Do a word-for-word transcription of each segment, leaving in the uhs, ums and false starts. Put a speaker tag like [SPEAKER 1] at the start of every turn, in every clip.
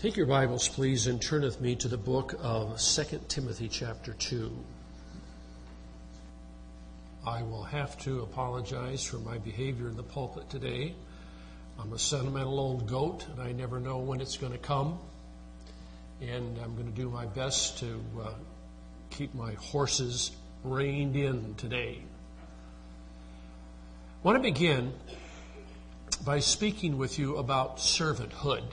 [SPEAKER 1] Take your Bibles, please, and turn with me to the book of Second Timothy chapter two. I will have to apologize for my behavior in the pulpit today. I'm a sentimental old goat, and I never know when it's going to come. And I'm going to do my best to uh, keep my horses reined in today. I want to begin by speaking with you about servanthood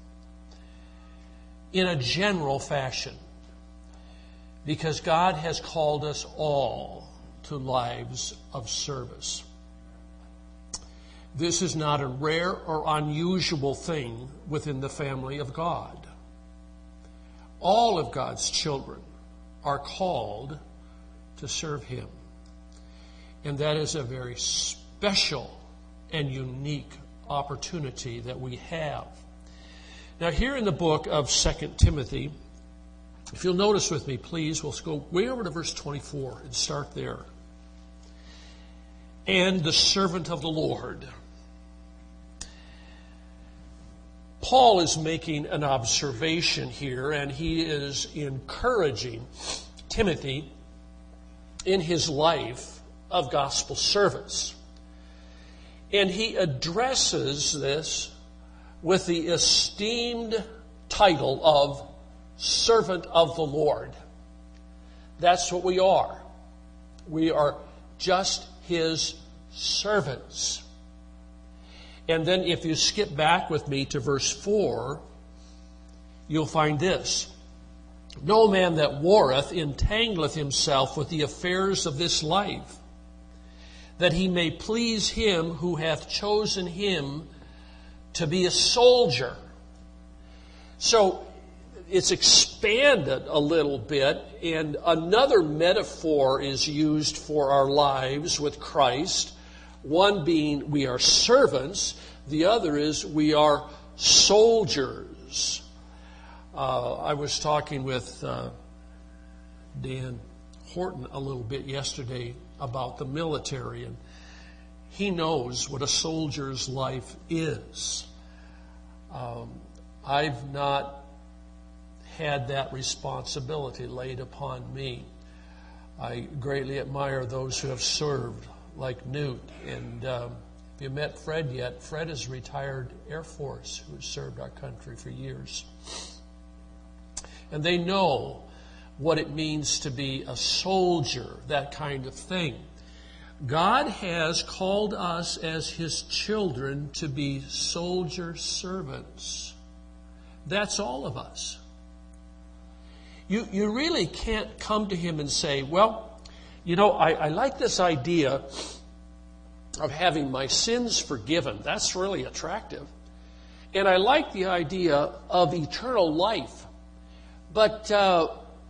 [SPEAKER 1] in a general fashion, because God has called us all to lives of service. This is not a rare or unusual thing within the family of God. All of God's children are called to serve Him. And that is a very special and unique opportunity that we have. Now, here in the book of Second Timothy, if you'll notice with me, please, we'll go way over to verse twenty-four and start there. And the servant of the Lord. Paul is making an observation here, and he is encouraging Timothy in his life of gospel service. And he addresses this with the esteemed title of servant of the Lord. That's what we are. We are just His servants. And then if you skip back with me to verse four, you'll find this. No man that warreth entangleth himself with the affairs of this life, that he may please him who hath chosen him to be a soldier. So it's expanded a little bit, and another metaphor is used for our lives with Christ. One being we are servants, the other is we are soldiers. Uh, I was talking with uh, Dan Horton a little bit yesterday about the military, and he knows what a soldier's life is. Um, I've not had that responsibility laid upon me. I greatly admire those who have served, like Newt. And um, if you met Fred yet, Fred is a retired Air Force who has served our country for years. And they know what it means to be a soldier, that kind of thing. God has called us as His children to be soldier servants. That's all of us. You you really can't come to Him and say, well, you know, I, I like this idea of having my sins forgiven. That's really attractive. And I like the idea of eternal life. But uh,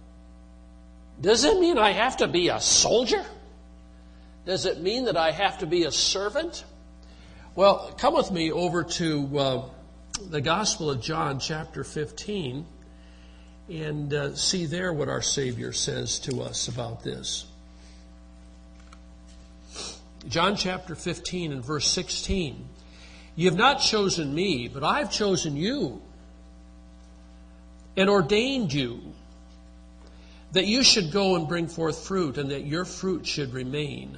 [SPEAKER 1] does it mean I have to be a soldier? Does it mean that I have to be a servant? Well, come with me over to uh, the Gospel of John, chapter fifteen, and uh, see there what our Savior says to us about this. John chapter fifteen and verse sixteen. You have not chosen me, but I have chosen you and ordained you that you should go and bring forth fruit, and that your fruit should remain.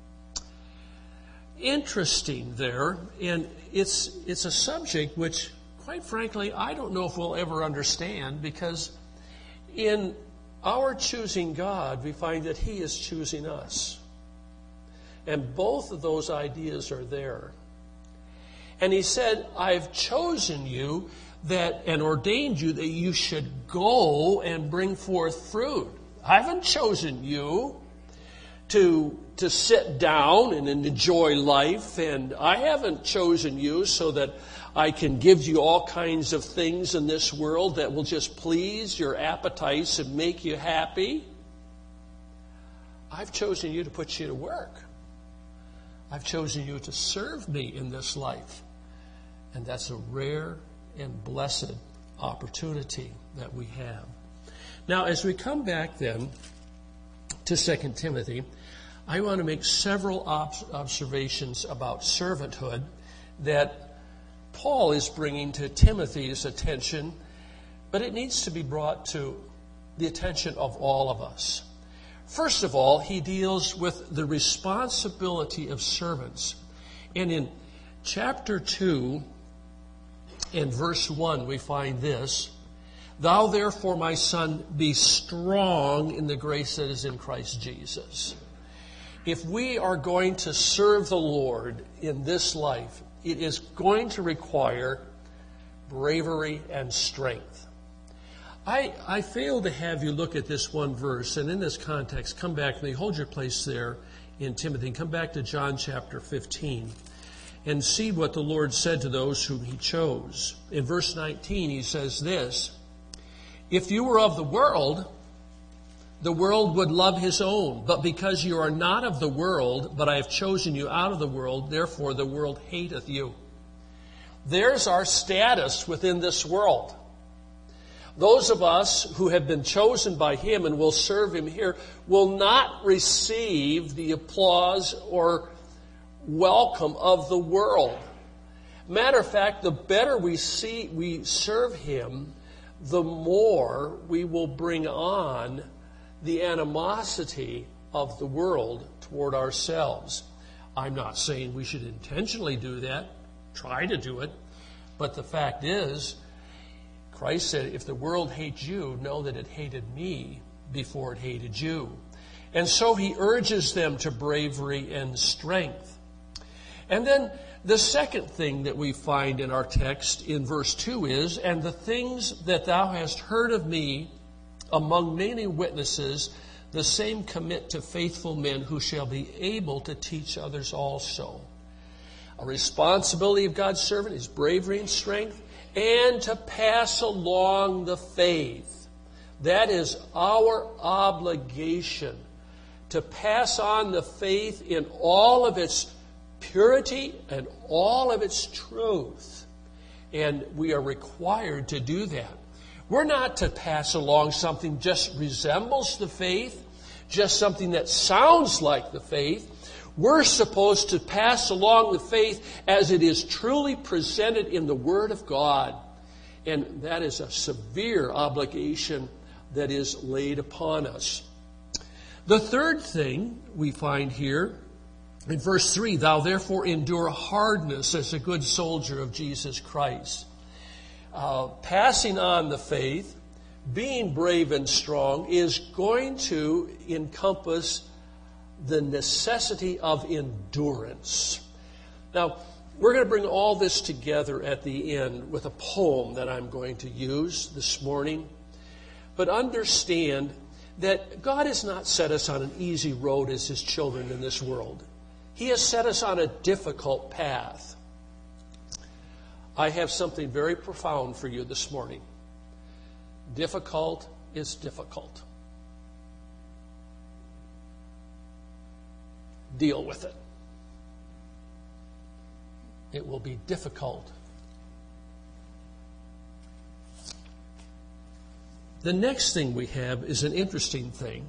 [SPEAKER 1] Interesting there, and it's it's a subject which, quite frankly, I don't know if we'll ever understand, because in our choosing God, we find that He is choosing us. And both of those ideas are there. And He said, I've chosen you that and ordained you that you should go and bring forth fruit. I haven't chosen you to to sit down and enjoy life, and I haven't chosen you so that I can give you all kinds of things in this world that will just please your appetites and make you happy. I've chosen you to put you to work. I've chosen you to serve me in this life. And that's a rare and blessed opportunity that we have. Now, as we come back then to Second Timothy, I want to make several ob- observations about servanthood that Paul is bringing to Timothy's attention but it needs to be brought to the attention of all of us. First of all, he deals with the responsibility of servants. And in chapter two, in verse one, we find this: Thou therefore, my son, be strong in the grace that is in Christ Jesus. If we are going to serve the Lord in this life, it is going to require bravery and strength. I, I fail to have you look at this one verse, and in this context, come back with me, hold your place there in Timothy, and come back to John chapter fifteen, and see what the Lord said to those whom he chose. In verse nineteen, he says this: If you were of the world, the world would love his own. But because you are not of the world, but I have chosen you out of the world, therefore the world hateth you. There's our status within this world. Those of us who have been chosen by him and will serve him here will not receive the applause or welcome of the world. Matter of fact, the better we see we serve him, the more we will bring on the animosity of the world toward ourselves. I'm not saying we should intentionally do that, try to do it, but the fact is, Christ said, if the world hates you, know that it hated me before it hated you. And so he urges them to bravery and strength. And then the second thing that we find in our text in verse two is, And the things that thou hast heard of me among many witnesses, the same commit to faithful men who shall be able to teach others also. A responsibility of God's servant is bravery and strength, and to pass along the faith. That is our obligation, to pass on the faith in all of its purity and all of its truth. And we are required to do that. We're not to pass along something just resembles the faith, just something that sounds like the faith. We're supposed to pass along the faith as it is truly presented in the Word of God. And that is a severe obligation that is laid upon us. The third thing we find here in verse three, Thou therefore endure hardness as a good soldier of Jesus Christ. Uh, passing on the faith, being brave and strong, is going to encompass the necessity of endurance. Now, we're going to bring all this together at the end with a poem that I'm going to use this morning. But understand that God has not set us on an easy road as his children in this world. He has set us on a difficult path. I have something very profound for you this morning. Difficult is difficult. Deal with it. It will be difficult. The next thing we have is an interesting thing.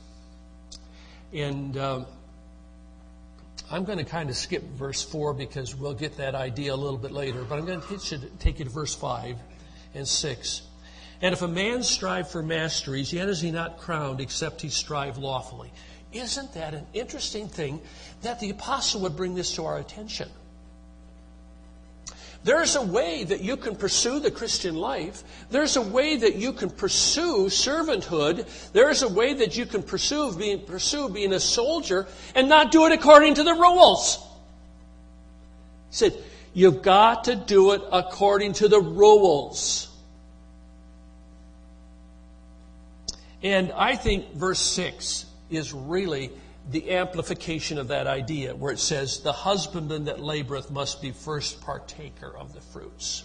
[SPEAKER 1] And um, I'm going to kind of skip verse four because we'll get that idea a little bit later. But I'm going to take you to verse five and six. And if a man strive for masteries, yet is he not crowned except he strive lawfully. Isn't that an interesting thing that the apostle would bring this to our attention? There's a way that you can pursue the Christian life. There's a way that you can pursue servanthood. There's a way that you can pursue being, pursue being a soldier and not do it according to the rules. He said, you've got to do it according to the rules. And I think verse six is really the amplification of that idea, where it says, the husbandman that laboreth must be first partaker of the fruits.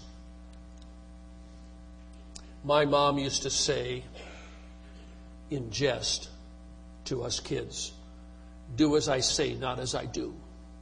[SPEAKER 1] My mom used to say in jest to us kids, do as I say, not as I do.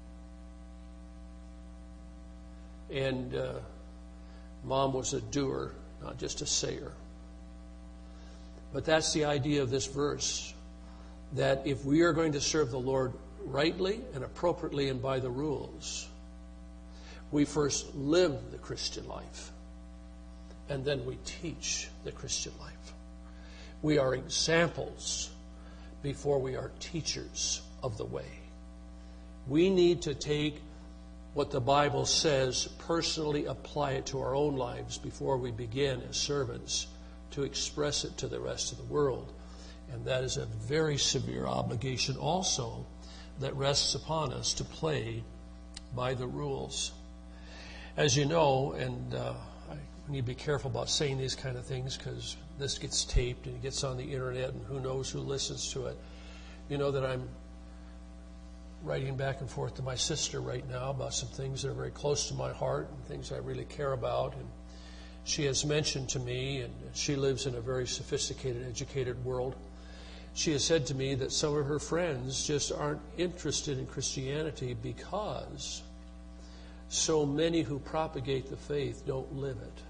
[SPEAKER 1] And uh, Mom was a doer, not just a sayer. But that's the idea of this verse, that if we are going to serve the Lord rightly and appropriately and by the rules, we first live the Christian life. and then we teach the Christian life. We are examples before we are teachers of the way. We need to take what the Bible says, personally apply it to our own lives before we begin as servants to express it to the rest of the world. And that is a very severe obligation also that rests upon us to play by the rules. As you know, and uh, I need to be careful about saying these kind of things because this gets taped and it gets on the internet and who knows who listens to it. You know that I'm writing back and forth to my sister right now about some things that are very close to my heart and things I really care about. And she has mentioned to me, and she lives in a very sophisticated, educated world, she has said to me that some of her friends just aren't interested in Christianity because so many who propagate the faith don't live it.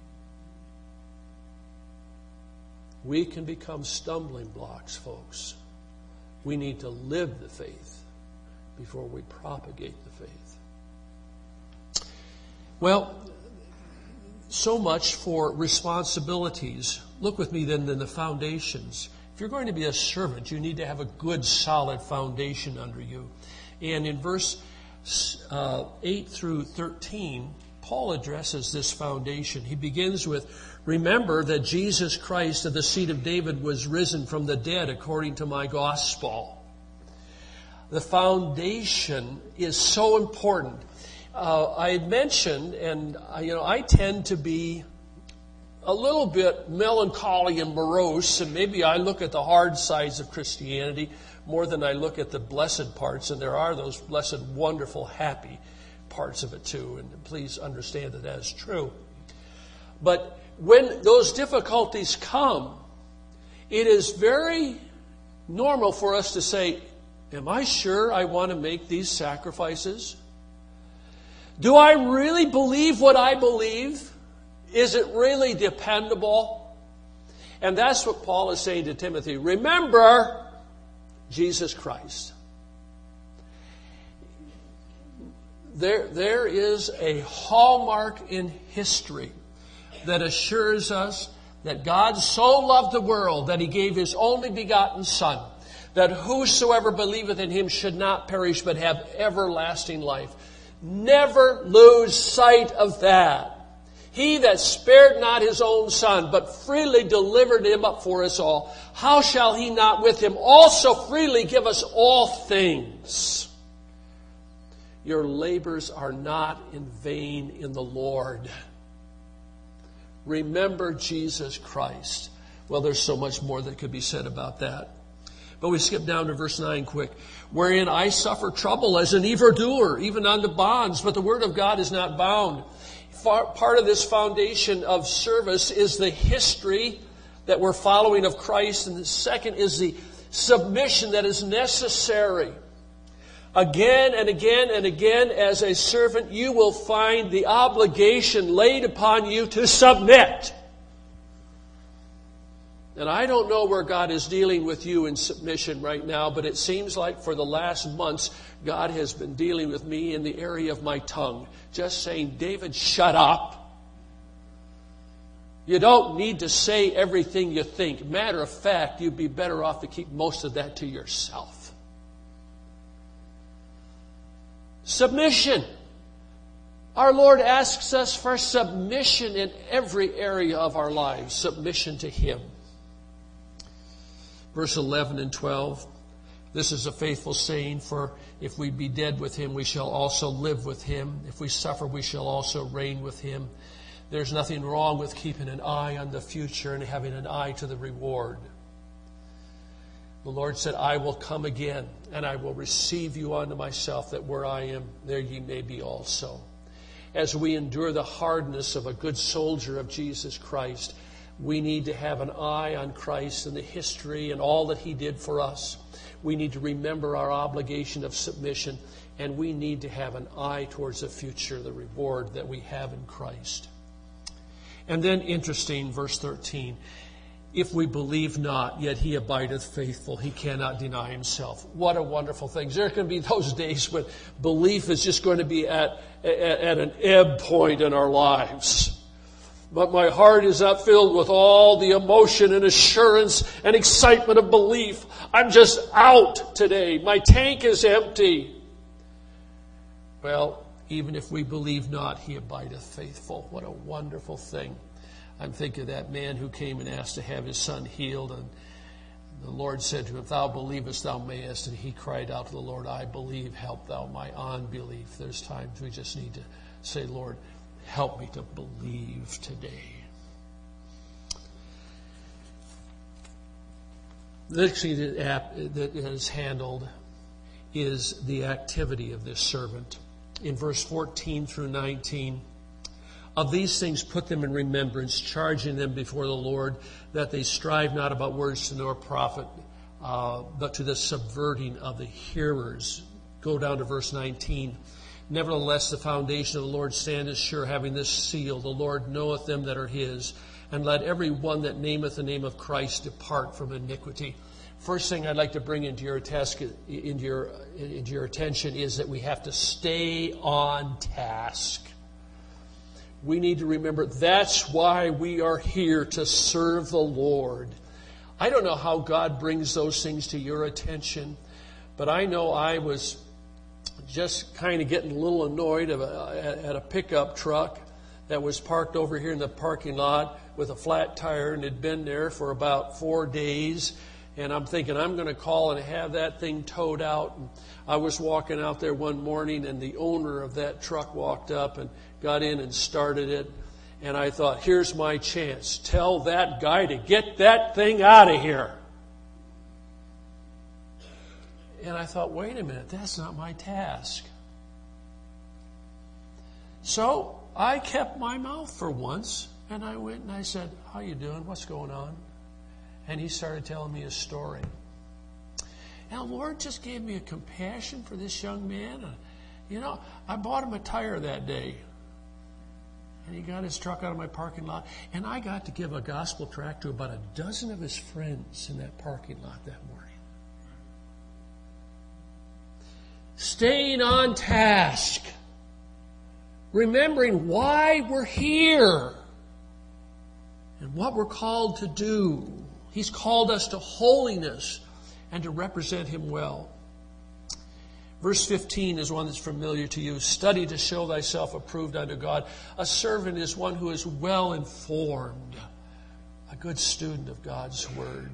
[SPEAKER 1] We can become stumbling blocks, folks. We need to live the faith before we propagate the faith. Well, so much for responsibilities. Look with me then in the foundations. If you're going to be a servant, you need to have a good, solid foundation under you. And in verse uh, eight through thirteen, Paul addresses this foundation. He begins with, remember that Jesus Christ of the seed of David was risen from the dead according to my gospel. The foundation is so important. Uh, I had mentioned, and uh, you know, I tend to be a little bit melancholy and morose, and maybe I look at the hard sides of Christianity more than I look at the blessed parts, and there are those blessed, wonderful, happy parts of it too, and please understand that that is true. But when those difficulties come, it is very normal for us to say, am I sure I want to make these sacrifices? Do I really believe what I believe? Is it really dependable? And that's what Paul is saying to Timothy. Remember Jesus Christ. There, there is a hallmark in history that assures us that God so loved the world that He gave His only begotten Son, that whosoever believeth in Him should not perish but have everlasting life. Never lose sight of that. He that spared not His own Son, but freely delivered Him up for us all, how shall He not with Him also freely give us all things? Your labors are not in vain in the Lord. Remember Jesus Christ. Well, there's so much more that could be said about that. But we skip down to verse nine quick. Wherein I suffer trouble as an evildoer, even unto bonds, but the word of God is not bound. Part of this foundation of service is the history that we're following of Christ, and the second is the submission that is necessary. Again and again and again, as a servant, you will find the obligation laid upon you to submit. And I don't know where God is dealing with you in submission right now, but it seems like for the last months, God has been dealing with me in the area of my tongue. Just saying, David, shut up. You don't need to say everything you think. Matter of fact, you'd be better off to keep most of that to yourself. Submission. Our Lord asks us for submission in every area of our lives. Submission to Him. Verse eleven and twelve, this is a faithful saying, for if we be dead with Him, we shall also live with Him. If we suffer, we shall also reign with Him. There's nothing wrong with keeping an eye on the future and having an eye to the reward. The Lord said, I will come again, and I will receive you unto myself, that where I am, there ye may be also. As we endure the hardness of a good soldier of Jesus Christ, we need to have an eye on Christ and the history and all that He did for us. We need to remember our obligation of submission, and we need to have an eye towards the future, the reward that we have in Christ. And then, interesting, verse thirteen, if we believe not, yet He abideth faithful. He cannot deny Himself. What a wonderful thing. There are going to be those days when belief is just going to be at, at, at an ebb point in our lives. but my heart is not filled with all the emotion and assurance and excitement of belief. I'm just out today. My tank is empty. Well, even if we believe not, he abideth faithful. What a wonderful thing. I'm thinking of that man who came and asked to have his son healed, and the Lord said to him, if thou believest, thou mayest. And he cried out to the Lord, I believe, help thou my unbelief. There's times we just need to say, Lord, help me to believe today. The next thing that is handled is the activity of this servant. In verse fourteen through nineteen, of these things put them in remembrance, charging them before the Lord, that they strive not about words to no profit, uh, but to the subverting of the hearers. Go down to verse nineteen. Nevertheless, the foundation of the Lord standeth sure, having this seal, the Lord knoweth them that are his, and let every one that nameth the name of Christ depart from iniquity. First thing I'd like to bring into your task, into your, into your attention is that we have to stay on task. We need to remember that's why we are here, to serve the Lord. I don't know how God brings those things to your attention, but I know I was just kind of getting a little annoyed at a pickup truck that was parked over here in the parking lot with a flat tire and had been there for about four days. And I'm thinking, I'm going to call and have that thing towed out. And I was walking out there one morning, and the owner of that truck walked up and got in and started it. And I thought, here's my chance. Tell that guy to get that thing out of here. And I thought, wait a minute, that's not my task. So I kept my mouth for once, and I went and I said, how you doing? What's going on? And he started telling me a story. And the Lord just gave me a compassion for this young man. You know, I bought him a tire that day. And he got his truck out of my parking lot. And I got to give a gospel tract to about a dozen of his friends in that parking lot that morning. Staying on task. Remembering why we're here. And what we're called to do. He's called us to holiness and to represent him well. Verse fifteen is one that's familiar to you. Study to show thyself approved unto God. A servant is one who is well informed, a good student of God's word.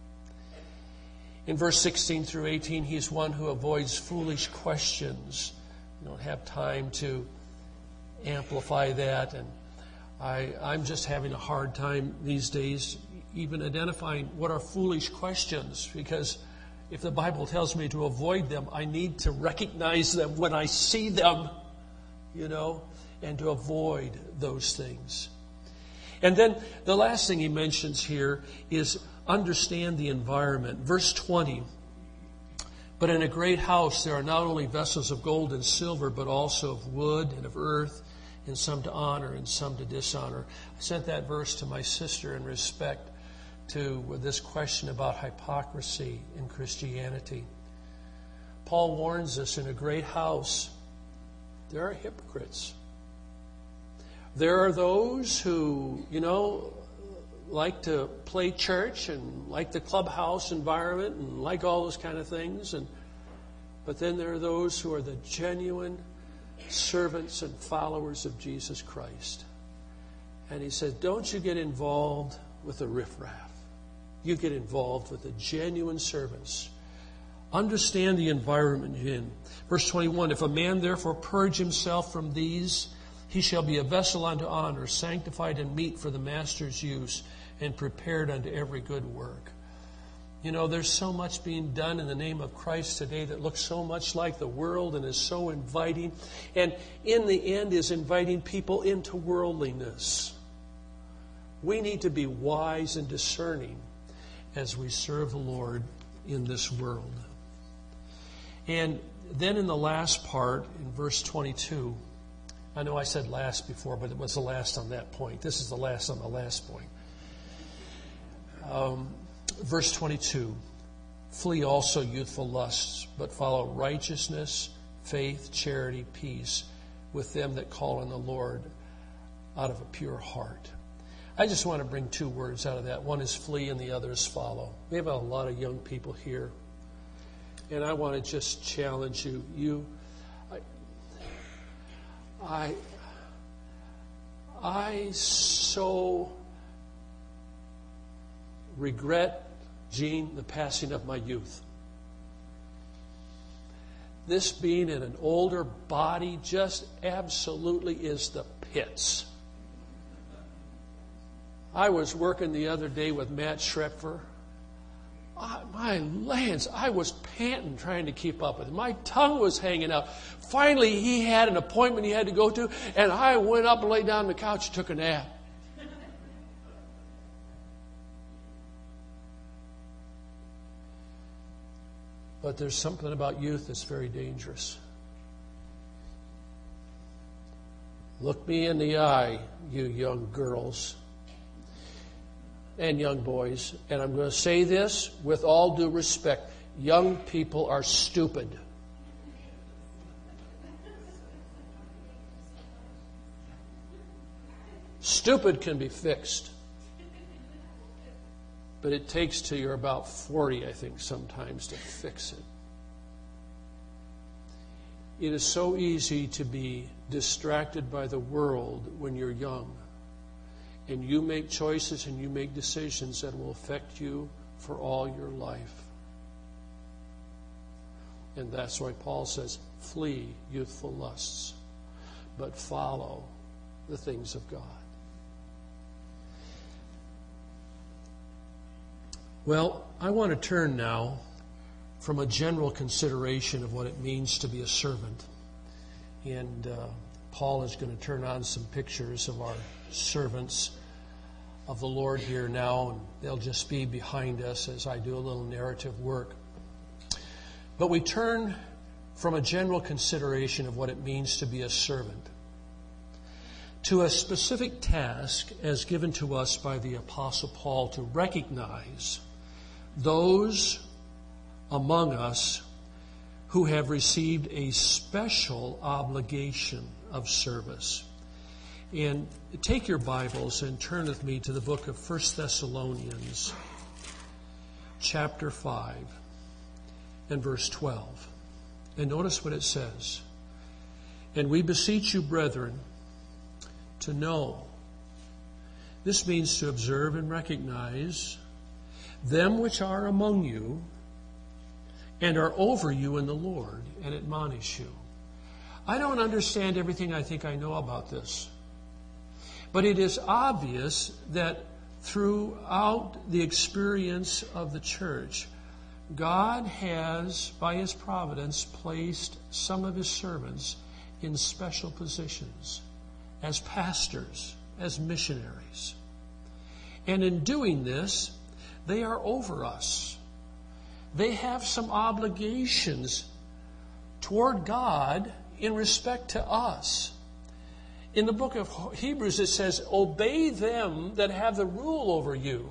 [SPEAKER 1] In verse sixteen through eighteen, he's one who avoids foolish questions. We don't have time to amplify that, and I, I'm just having a hard time these days even identifying what are foolish questions, because if the Bible tells me to avoid them, I need to recognize them when I see them, you know, and to avoid those things. And then the last thing he mentions here is understand the environment. Verse twenty, but in a great house there are not only vessels of gold and silver, but also of wood and of earth, and some to honor and some to dishonor. I sent that verse to my sister in respect to this question about hypocrisy in Christianity. Paul warns us, in a great house, there are hypocrites. There are those who, you know, like to play church and like the clubhouse environment and like all those kind of things. And but then there are those who are the genuine servants and followers of Jesus Christ. And he says, don't you get involved with the riffraff. You get involved with the genuine servants. Understand the environment you're in. Verse twenty-one, if a man therefore purge himself from these, he shall be a vessel unto honor, sanctified and meet for the master's use, and prepared unto every good work. You know, there's so much being done in the name of Christ today that looks so much like the world and is so inviting. And in the end is inviting people into worldliness. We need to be wise and discerning as we serve the Lord in this world. And then in the last part, in verse twenty-two, I know I said last before, but it was the last on that point. This is the last on the last point. Um, verse twenty-two, flee also youthful lusts, but follow righteousness, faith, charity, peace, with them that call on the Lord out of a pure heart. I just want to bring two words out of that. One is flee and the other is follow. We have a lot of young people here. And I want to just challenge you. You, I, I, I so regret, Gene, the passing of my youth. This being in an older body just absolutely is the pits. I was working the other day with Matt Schrepfer. I, my lands, I was panting trying to keep up with him. My tongue was hanging out. Finally, he had an appointment he had to go to, and I went up and lay down on the couch and took a nap. But there's something about youth that's very dangerous. Look me in the eye, you young girls and young boys, and I'm going to say this with all due respect. Young people are stupid. Stupid can be fixed. But it takes till you're about forty, I think, sometimes to fix it. It is so easy to be distracted by the world when you're young. And you make choices and you make decisions that will affect you for all your life. And that's why Paul says, flee youthful lusts, but follow the things of God. Well, I want to turn now from a general consideration of what it means to be a servant. And uh, Paul is going to turn on some pictures of our servants of the Lord here now, and they'll just be behind us as I do a little narrative work. But we turn from a general consideration of what it means to be a servant to a specific task as given to us by the Apostle Paul to recognize those among us who have received a special obligation of service. And take your Bibles and turn with me to the book of First Thessalonians, chapter five, and verse twelve. And notice what it says. And we beseech you, brethren, to know. This means to observe and recognize them which are among you and are over you in the Lord, and admonish you. I don't understand everything I think I know about this. But it is obvious that throughout the experience of the church, God has, by His providence, placed some of His servants in special positions as pastors, as missionaries. And in doing this, they are over us. They have some obligations toward God in respect to us. In the book of Hebrews, it says, obey them that have the rule over you,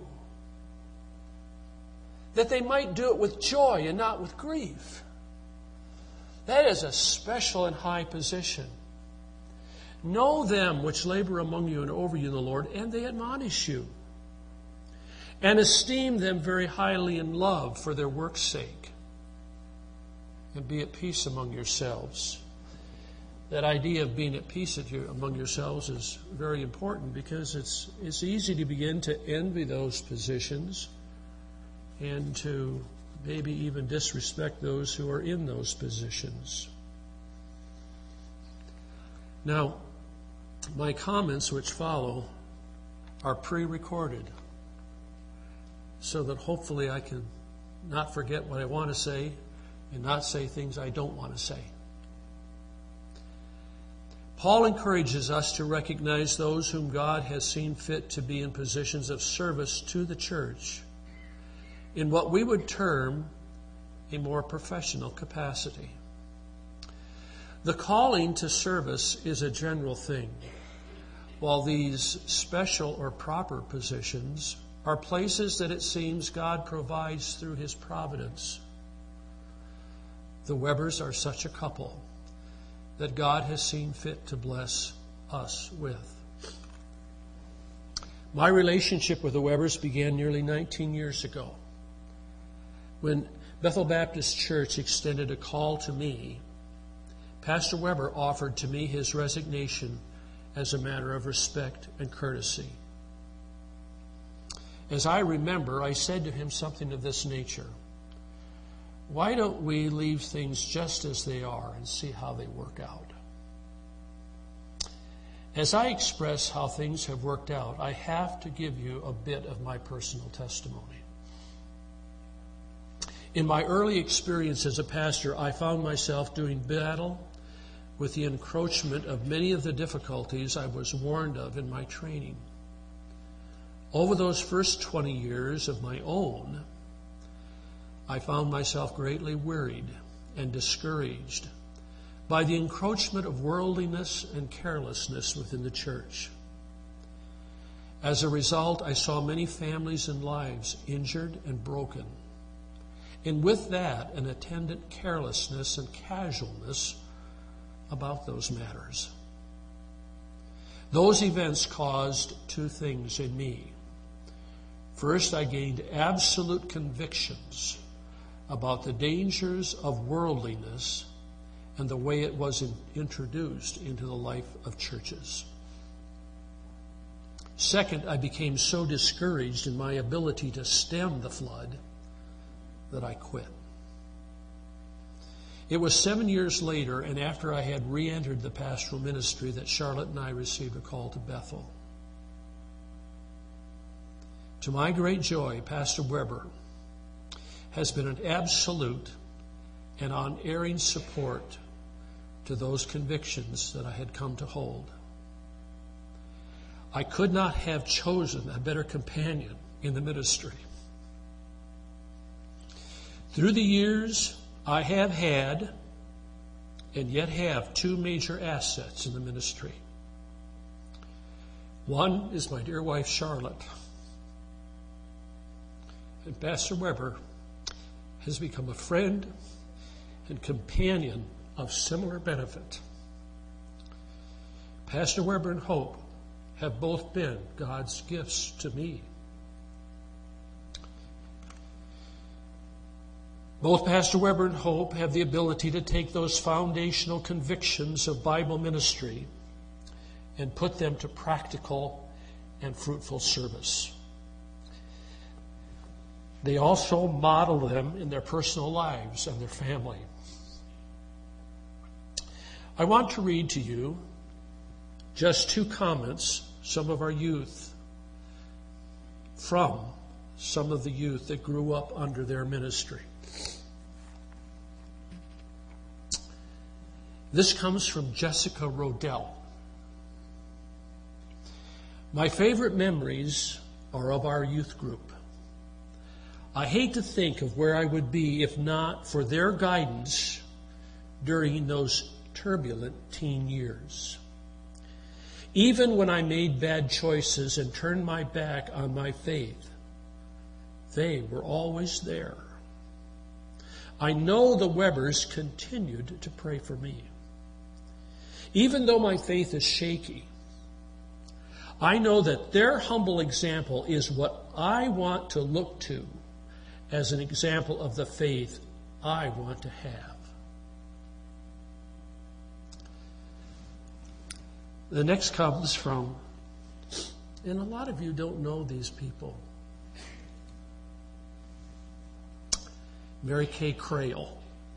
[SPEAKER 1] that they might do it with joy and not with grief. That is a special and high position. Know them which labor among you and over you in the Lord, and they admonish you. And esteem them very highly in love for their work's sake. And be at peace among yourselves. That idea of being at peace among yourselves is very important, because it's it's easy to begin to envy those positions and to maybe even disrespect those who are in those positions. Now, my comments which follow are pre-recorded, so that hopefully I can not forget what I want to say and not say things I don't want to say. Paul encourages us to recognize those whom God has seen fit to be in positions of service to the church in what we would term a more professional capacity. The calling to service is a general thing, while these special or proper positions are places that it seems God provides through His providence. The Webbers are such a couple that God has seen fit to bless us with. My relationship with the Webbers began nearly nineteen years ago when Bethel Baptist Church extended a call to me. Pastor Weber offered to me his resignation as a matter of respect and courtesy. As I remember, I said to him something of this nature: why don't we leave things just as they are and see how they work out? As I express how things have worked out, I have to give you a bit of my personal testimony. In my early experience as a pastor, I found myself doing battle with the encroachment of many of the difficulties I was warned of in my training. Over those first twenty years of my own, I found myself greatly worried and discouraged by the encroachment of worldliness and carelessness within the church. As a result, I saw many families and lives injured and broken, and with that, an attendant carelessness and casualness about those matters. Those events caused two things in me. First, I gained absolute convictions about the dangers of worldliness and the way it was in, introduced into the life of churches. Second, I became so discouraged in my ability to stem the flood that I quit. It was seven years later, and after I had re-entered the pastoral ministry, that Charlotte and I received a call to Bethel. To my great joy, Pastor Weber has been an absolute and unerring support to those convictions that I had come to hold. I could not have chosen a better companion in the ministry. Through the years, I have had and yet have two major assets in the ministry. One is my dear wife, Charlotte. And Pastor Weber has become a friend and companion of similar benefit. Pastor Weber and Hope have both been God's gifts to me. Both Pastor Weber and Hope have the ability to take those foundational convictions of Bible ministry and put them to practical and fruitful service. They also model them in their personal lives and their family. I want to read to you just two comments, some of our youth, from some of the youth that grew up under their ministry. This comes from Jessica Rodell. My favorite memories are of our youth group. I hate to think of where I would be if not for their guidance during those turbulent teen years. Even when I made bad choices and turned my back on my faith, they were always there. I know the Webbers continued to pray for me. Even though my faith is shaky, I know that their humble example is what I want to look to as an example of the faith I want to have. The next comes from, and a lot of you don't know these people, Mary Kay Crail.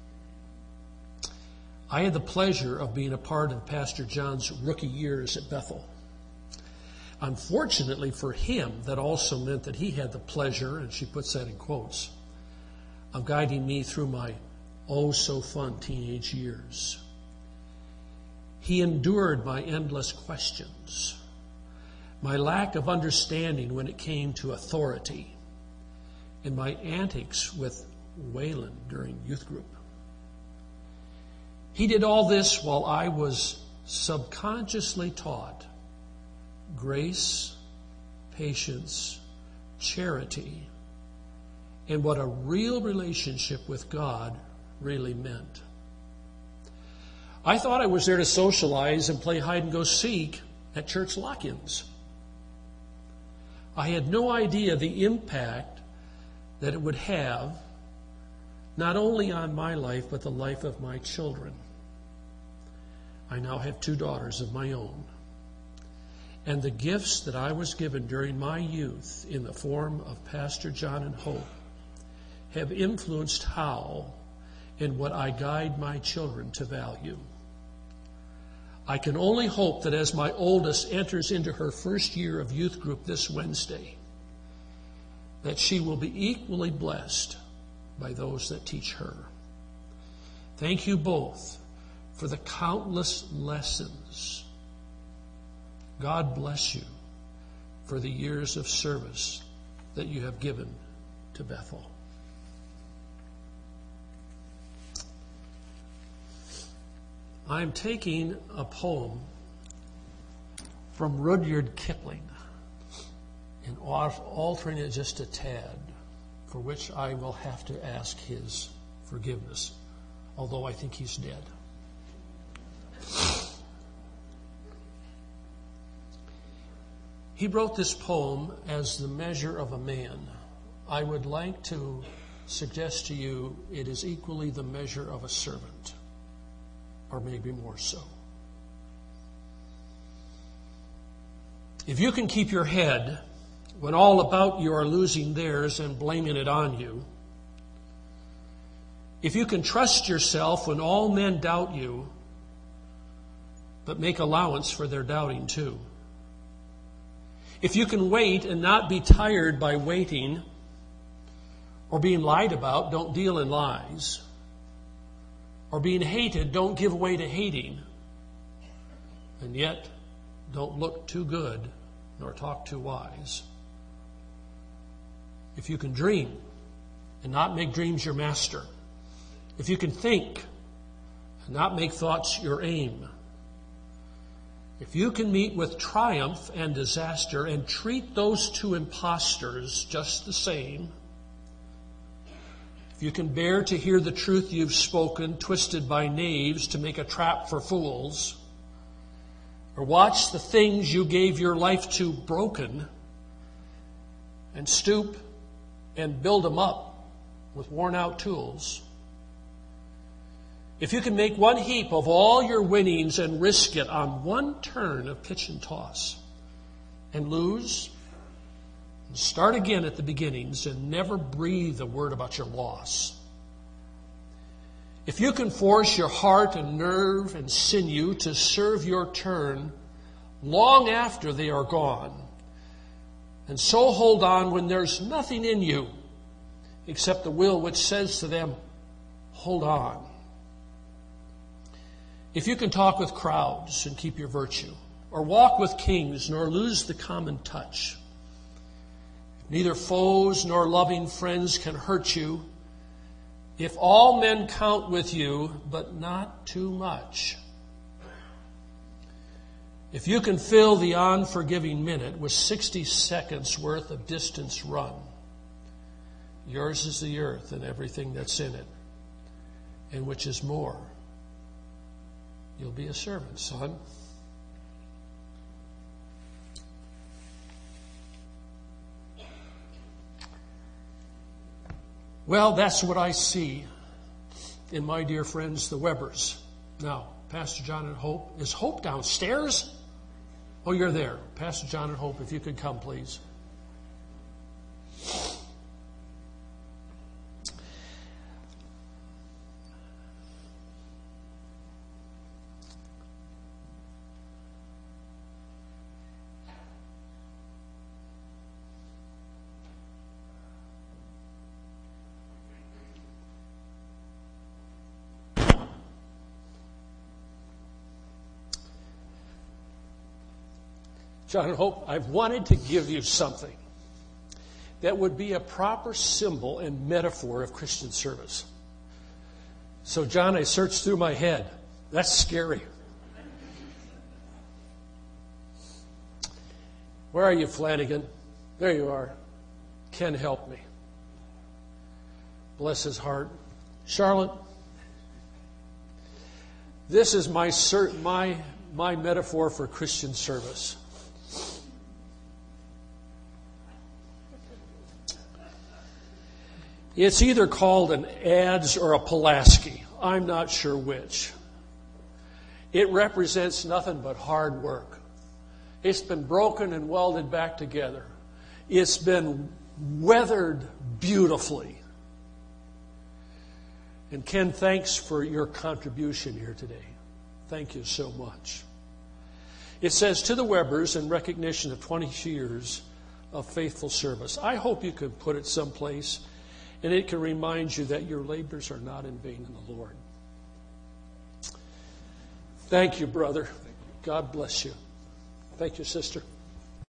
[SPEAKER 1] I had the pleasure of being a part of Pastor John's rookie years at Bethel. Unfortunately for him, that also meant that he had the pleasure, and she puts that in quotes, of guiding me through my oh-so-fun teenage years. He endured my endless questions, my lack of understanding when it came to authority, and my antics with Waylon during youth group. He did all this while I was subconsciously taught grace, patience, charity, and what a real relationship with God really meant. I thought I was there to socialize and play hide and go seek at church lock-ins. I had no idea the impact that it would have, not only on my life, but the life of my children. I now have two daughters of my own. And the gifts that I was given during my youth in the form of Pastor John and Hope have influenced how and what I guide my children to value. I can only hope that as my oldest enters into her first year of youth group this Wednesday, that she will be equally blessed by those that teach her. Thank you both for the countless lessons. God bless you for the years of service that you have given to Bethel. I'm taking a poem from Rudyard Kipling and altering it just a tad, for which I will have to ask his forgiveness, although I think he's dead. He wrote this poem as the measure of a man. I would like to suggest to you it is equally the measure of a servant, or maybe more so. If you can keep your head when all about you are losing theirs and blaming it on you, if you can trust yourself when all men doubt you, but make allowance for their doubting too, if you can wait and not be tired by waiting or being lied about, don't deal in lies, or being hated, don't give way to hating, and yet don't look too good nor talk too wise. If you can dream and not make dreams your master, if you can think and not make thoughts your aim, if you can meet with triumph and disaster and treat those two impostors just the same, if you can bear to hear the truth you've spoken twisted by knaves to make a trap for fools, or watch the things you gave your life to broken and stoop and build them up with worn out tools, if you can make one heap of all your winnings and risk it on one turn of pitch and toss and lose and start again at the beginnings and never breathe a word about your loss, if you can force your heart and nerve and sinew to serve your turn long after they are gone, and so hold on when there's nothing in you except the will which says to them, hold on. If you can talk with crowds and keep your virtue, or walk with kings nor lose the common touch, neither foes nor loving friends can hurt you, if all men count with you, but not too much, if you can fill the unforgiving minute with sixty seconds worth of distance run, yours is the earth and everything that's in it, and which is more, you'll be a servant, son. Well, that's what I see in my dear friends, the Webbers. Now, Pastor John and Hope. Is Hope downstairs? Oh, you're there. Pastor John and Hope, if you could come, please. John and Hope, I've wanted to give you something that would be a proper symbol and metaphor of Christian service. So, John, I searched through my head. That's scary. Where are you, Flanagan? There you are. Ken, help me. Bless his heart. Charlotte, this is my my my metaphor for Christian service. It's either called an adze or a Pulaski. I'm not sure which. It represents nothing but hard work. It's been broken and welded back together. It's been weathered beautifully. And Ken, thanks for your contribution here today. Thank you so much. It says, to the Webbers, in recognition of twenty years of faithful service. I hope you can put it someplace, and it can remind you that your labors are not in vain in the Lord. Thank you, brother. God bless you. Thank you, sister.